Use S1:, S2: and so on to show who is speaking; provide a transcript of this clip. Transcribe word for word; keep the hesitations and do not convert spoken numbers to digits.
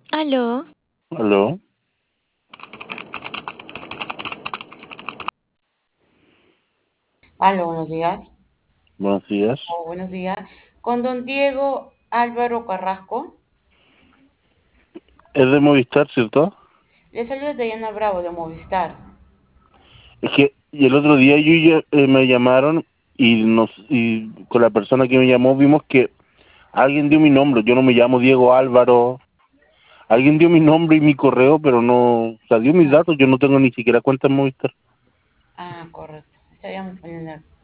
S1: Aló,
S2: Aló,
S3: Aló, buenos días.
S2: buenos días.
S3: Oh, buenos días. Con don Diego Álvaro Carrasco.
S2: Es de Movistar, ¿cierto?
S3: Le saluda Diana Bravo de Movistar.
S2: Es que y el otro día yo ya, eh, me llamaron y nos y con la persona que me llamó vimos que alguien dio mi nombre. Yo no me llamo Diego Álvaro. Alguien dio mi nombre y mi correo, pero no, o sea, dio mis
S3: No.
S2: datos. Yo no tengo ni siquiera cuenta en Movistar.
S3: Ah, correcto. Estaríamos poniendo